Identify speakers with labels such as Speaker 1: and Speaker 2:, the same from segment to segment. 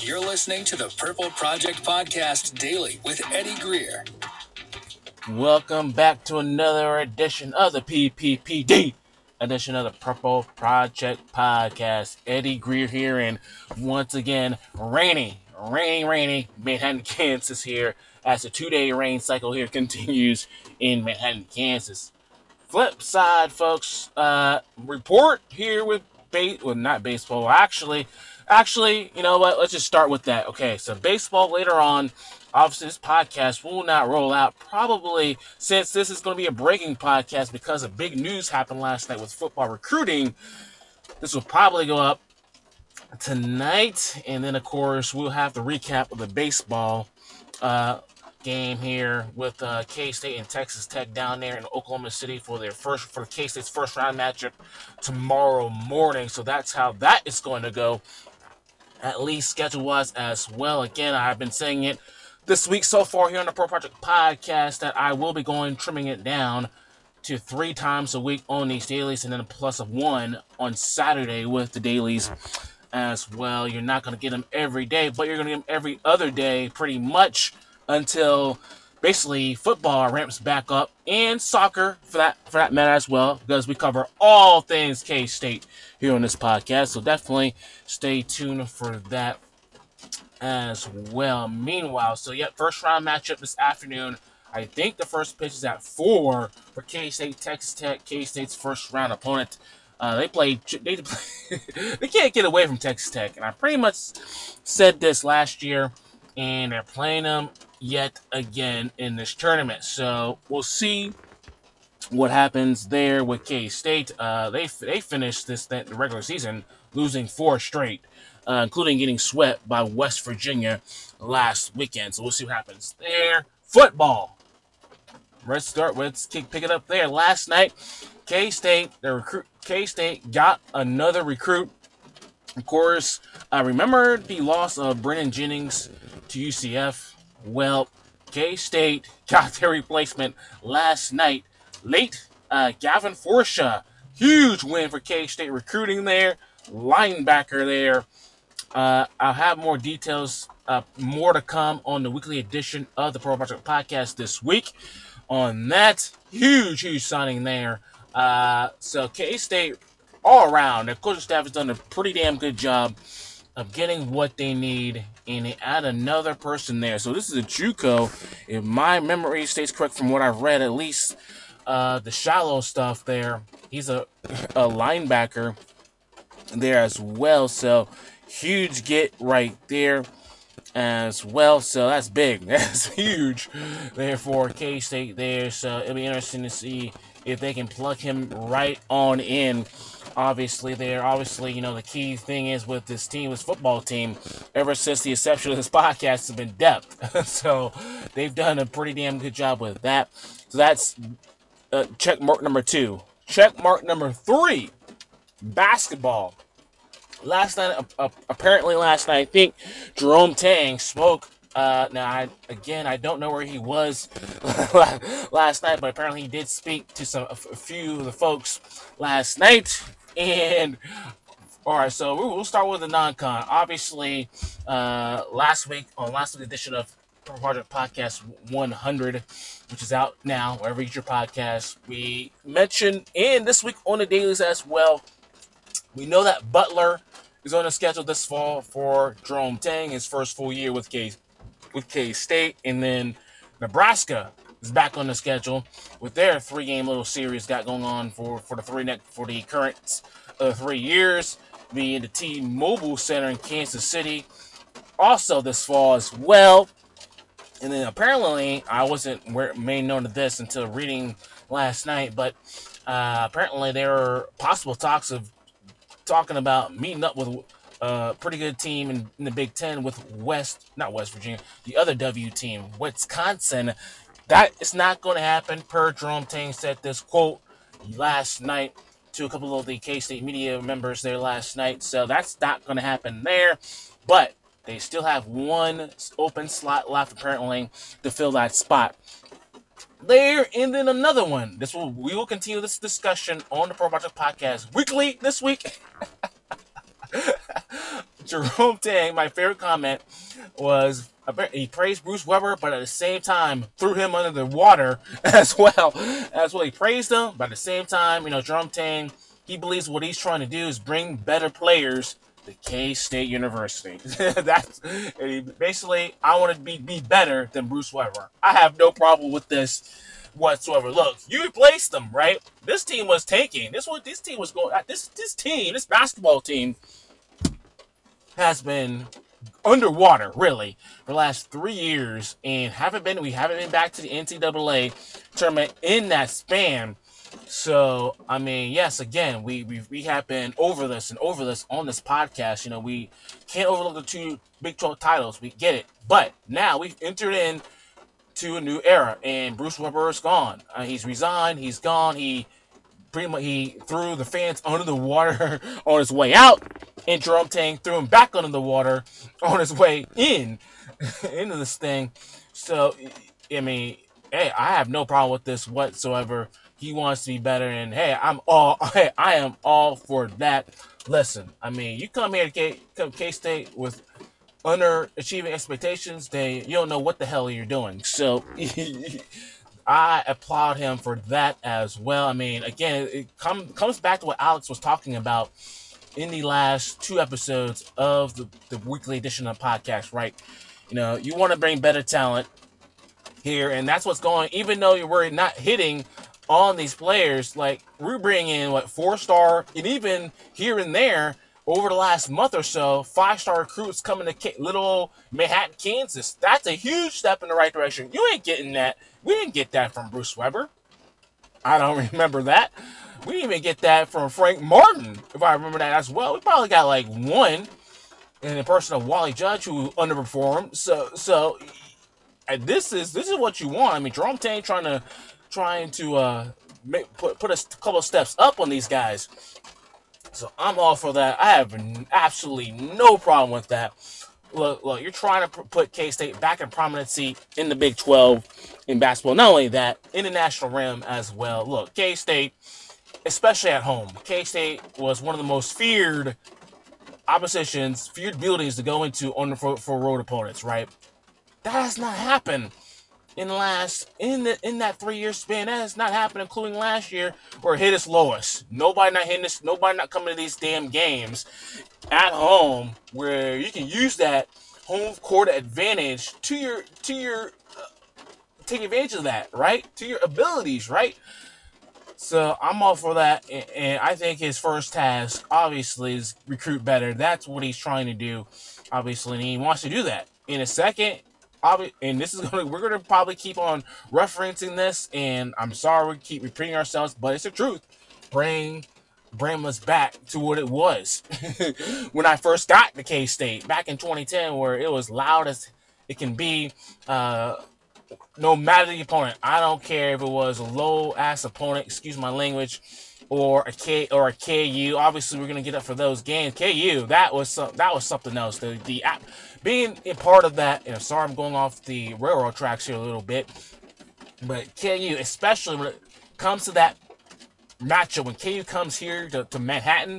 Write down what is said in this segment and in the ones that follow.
Speaker 1: You're listening to the Purple Project Podcast Daily with Eddie Greer.
Speaker 2: Welcome back to another edition of the PPPD edition of the Purple Project Podcast. Eddie Greer here, and once again, rainy Manhattan, Kansas here as the 2-day rain cycle here continues in Manhattan, Kansas. Flip side, folks, report here with not baseball. Actually, you know what? Let's just start with that. Okay, so baseball later on. Obviously, this podcast will not roll out probably since this is going to be a breaking podcast because of big news happened last night with football recruiting. This will probably go up tonight, and then of course we'll have the recap of the baseball game here with K-State and Texas Tech down there in Oklahoma City for K-State's first round matchup tomorrow morning. So that's how that is going to go, at least schedule-wise as well. Again, I've been saying it this week so far here on the Pro Project Podcast that I will be trimming it down to 3 times a week on these dailies, and then a plus of 1 on Saturday with the dailies as well. You're not going to get them every day, but you're going to get them every other day pretty much until basically football ramps back up, and soccer for that matter as well, because we cover all things K-State here on this podcast. So definitely stay tuned for that as well. Meanwhile, first round matchup this afternoon. I think the first pitch is at 4 for K-State, Texas Tech, K-State's first round opponent. They can't get away from Texas Tech, and I pretty much said this last year, and they're playing them yet again in this tournament. So we'll see what happens there with K-State. They finished the regular season losing 4 straight, including getting swept by West Virginia last weekend. So we'll see what happens there. Football. Let's pick it up there. Last night, K-State got another recruit. Of course, remember the loss of Brennan Jennings to UCF? Well, K-State got their replacement last night. Late, Gavin Forshaw. Huge win for K-State recruiting there. Linebacker there. I'll have more details, more to come on the weekly edition of the Pro Project Podcast this week. On that, huge signing there. So K-State, all around, their coaching staff has done a pretty damn good job of getting what they need, and they add another person there. So this is a JUCO, if my memory stays correct from what I've read, at least the shallow stuff there. He's a linebacker there as well. So huge get right there as well. So that's big. That's huge there for K-State there. So it'll be interesting to see if they can plug him right on in. Obviously, you know, the key thing is with this football team, ever since the inception of this podcast, has been depth. So they've done a pretty damn good job with that. So that's check mark number 2. Check mark number 3, basketball. Last night, I think Jerome Tang spoke. Now, I don't know where he was last night, but apparently he did speak to a few of the folks last night. And all right, so we'll start with the non-con. Obviously, last week's edition of Project Podcast 100, which is out now wherever you get your podcast, we mentioned, and this week on the dailies as well, we know that Butler is on the schedule this fall for Jerome Tang, his first full year with K-State, and then Nebraska is back on the schedule with their 3-game little series got going on for the current 3 years, being the T-Mobile Center in Kansas City, also this fall as well. And then apparently, I wasn't made known of this until reading last night, but apparently there are possible talks of talking about meeting up with a pretty good team in the Big Ten with not West Virginia, the other W team, Wisconsin. That is not going to happen, per Jerome Tang said this quote last night to a couple of the K-State media members there last night. So that's not going to happen there. But they still have one open slot left, apparently, to fill that spot there. And then another one. We will continue this discussion on the Pro Project Podcast weekly this week. Jerome Tang, my favorite comment was he praised Bruce Weber, but at the same time threw him under the water as well. He praised him, but at the same time, Jerome Tang, he believes what he's trying to do is bring better players to K-State University. That's basically, I want to be better than Bruce Weber. I have no problem with this whatsoever. Look, you replaced them, right? This team was tanking. This team was going. This basketball team has been underwater really for the last 3 years, and we haven't been back to the NCAA tournament in that span. So I mean, yes, again, we have been over this on this podcast. We can't overlook the 2 Big 12 titles. We get it, but now we've entered in to a new era, and Bruce Weber is gone. He's resigned. He's gone. He threw the fans under the water on his way out, and Jerome Tang threw him back under the water on his way in into this thing. So, I mean, hey, I have no problem with this whatsoever. He wants to be better, and hey, I am all for that. Listen, I mean, you come here to K-State with underachieving expectations, you don't know what the hell you're doing. So I applaud him for that as well. I mean, again, it comes back to what Alex was talking about in the last 2 episodes of the weekly edition of the podcast, right? You want to bring better talent here, and that's what's going. Even though we're not hitting on these players, like we're bringing in 4-star, and even here and there over the last month or so, 5-star recruits coming to little Manhattan, Kansas. That's a huge step in the right direction. You ain't getting that. We didn't get that from Bruce Weber. I don't remember that. We didn't even get that from Frank Martin, if I remember that as well. We probably got like one in the person of Wally Judge, who underperformed. So this is what you want. I mean, Jerome Tang trying to put a couple of steps up on these guys. So I'm all for that. I have absolutely no problem with that. Look, you're trying to put K-State back in prominency in the Big 12 in basketball. Not only that, in the national realm as well. Look, K-State, especially at home, K-State was one of the most feared buildings to go into for road opponents, right? That has not happened in that 3-year span. That has not happened, including last year, where it hit its lowest. Nobody not coming to these damn games at home, where you can use that home court advantage to your take advantage of that, right? To your abilities, right? So I'm all for that, and I think his first task, obviously, is recruit better. That's what he's trying to do, obviously, and he wants to do that. In a second, and we're gonna probably keep on referencing this, and I'm sorry we keep repeating ourselves, but it's the truth. Bring us back to what it was when I first got to K-State back in 2010, where it was loud as it can be. No matter the opponent, I don't care if it was a low ass opponent, excuse my language, or a KU. Obviously, we're gonna get up for those games. KU, that was something else. Being a part of that. Sorry, I'm going off the railroad tracks here a little bit, but KU, especially when it comes to that matchup, when KU comes here to Manhattan,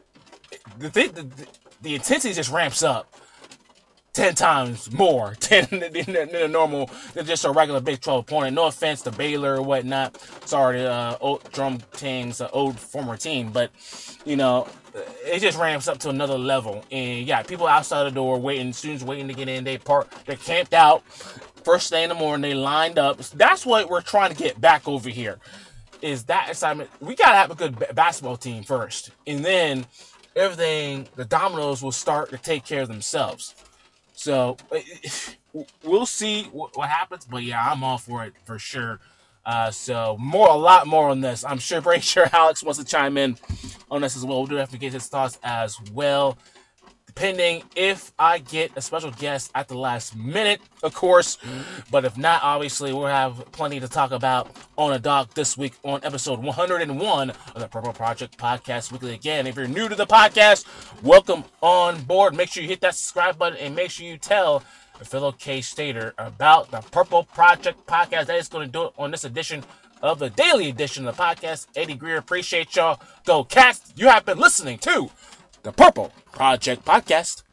Speaker 2: the intensity just ramps up 10 times more than a normal, than just a regular Big 12 opponent. No offense to Baylor or whatnot. Sorry to Jerome Tang's old former team, but it just ramps up to another level. And yeah, people outside the door students waiting to get in. They're camped out. First thing in the morning, they lined up. That's what we're trying to get back over here. Is that excitement? We gotta have a good basketball team first, and then everything, the dominoes will start to take care of themselves. So we'll see what happens, but yeah, I'm all for it for sure. So a lot more on this. I'm pretty sure Alex wants to chime in on this as well. We'll do have to get his thoughts as well, depending if I get a special guest at the last minute, of course. But if not, obviously, we'll have plenty to talk about on a doc this week on episode 101 of the Purple Project Podcast Weekly. Again, if you're new to the podcast, welcome on board. Make sure you hit that subscribe button, and make sure you tell a fellow K-Stater about the Purple Project Podcast. That is going to do it on this edition of the daily edition of the podcast. Eddie Greer, appreciate y'all. Go Cats. You have been listening to the Purple Project Podcast.